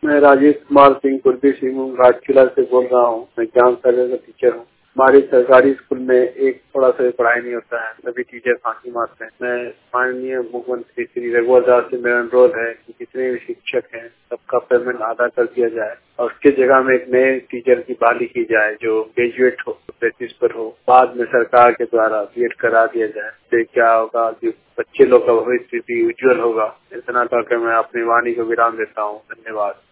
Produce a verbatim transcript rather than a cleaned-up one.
मैं राजेश कुमार सिंह कुर्दी सिंह घाटशिला से बोल रहा हूँ। मैं ज्ञान सागर का टीचर हूँ। हमारे सरकारी स्कूल में एक थोड़ा सा पढ़ाई नहीं होता है, सभी टीचर फांसी मारते हैं। मैं माननीय मुख्यमंत्री श्री रघुवर दास से मेरा अनुरोध है कि जितने भी शिक्षक हैं सबका पेमेंट आधा कर दिया जाए और उसके जगह में एक नए टीचर की बहाली की जाए जो ग्रेजुएट हो, बेसिस पर हो। बाद में सरकार के द्वारा बीएड करा दिया जाए। इससे क्या होगा कि बच्चे लोग का भविष्य भी उज्जवल होगा। इतना कहकर मैं अपनी वाणी को विराम देता हूँ। धन्यवाद।